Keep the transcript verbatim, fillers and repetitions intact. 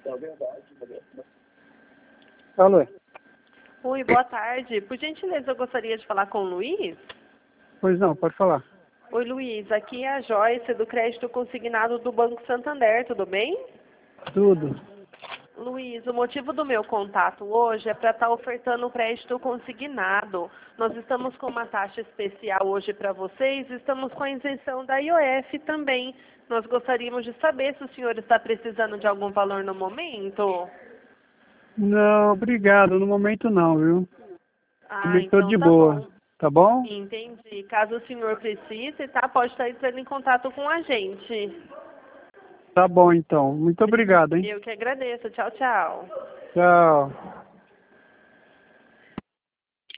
Alô? Oi, boa tarde. Por gentileza, eu gostaria de falar com o Luiz. Pois não, pode falar. Oi, Luiz. Aqui é a Joyce, do crédito consignado do Banco Santander, tudo bem? Tudo. Luiz, o motivo do meu contato hoje é para estar ofertando um crédito consignado. Nós estamos com uma taxa especial hoje para vocês, estamos com a isenção da I O F também. Nós gostaríamos de saber se o senhor está precisando de algum valor no momento. Não, obrigado. No momento não, viu? Ah, Comigo tô então de tá boa. bom. Tá bom? Entendi. Caso o senhor precise, tá? Pode estar entrando em contato com a gente. Tá bom, então. Muito obrigado, hein? Eu que agradeço. Tchau, tchau. Tchau.